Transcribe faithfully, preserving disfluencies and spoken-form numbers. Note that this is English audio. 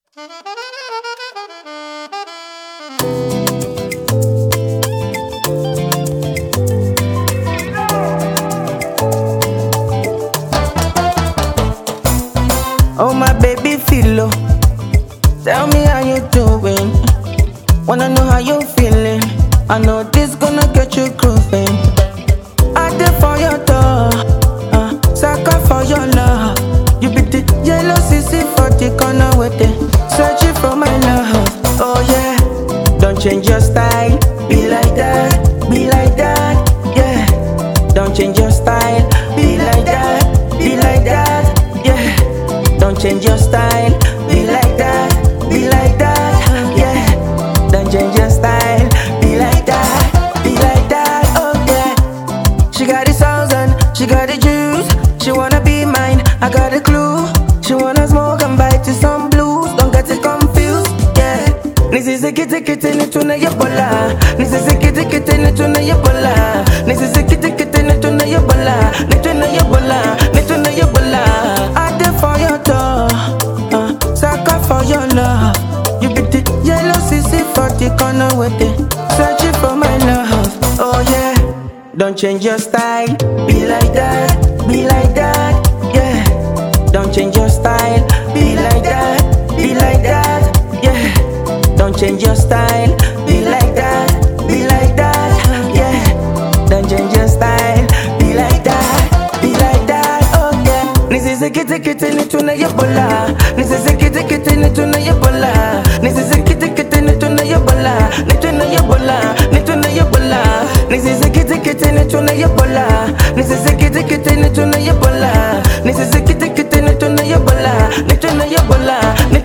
Oh my baby Philo, tell me how you doing. Wanna know how you feeling. I know this gonna get you grooving. I did for your door, uh, sucker for your love. You be the yellow C C for the corner with it, searching for my love. Oh yeah, don't change your style. Be like that, be like that, yeah. Don't change your style. Be like that, be like that, yeah. Don't change your style. Be like that, be like that, yeah. Don't change your style. Be like that, be like that, oh yeah. She got the sauce and she got the juice. She wanna be mine, I got a clue. She wanna smoke and bite to some blues. Don't get it confused, yeah. Nisi sikiti kiti ni tuna yebola. Nisi sikiti kiti ni tuna yebola. Nisi sikiti kiti ni tuna yebola. Ni tuna yebola, ni tuna yebola. I did for your door, uh, sucker for your love. You be the yellow C C for the corner with it, searching for my love. Oh yeah, don't change your style. Be like that, be like that, yeah. Don't change your style. Be like that, be like that, yeah. Don't change your style. Be like that, be like that, yeah. Don't change your style. Be like that, be like that, oh yeah. Nisi sikiti kiti ni tuna yebola. Nisi sikiti kiti ni tuna yebola. Nisi sikiti kiti ni tuna yebola. Ni tuna yebola, ni tuna yebola. Nisi sikiti kiti ni tuna yebola. Nisi sikiti kiti ni tuna yebola. Nisi sikiti kiti ni tuna yebola. Ni tuna yebola.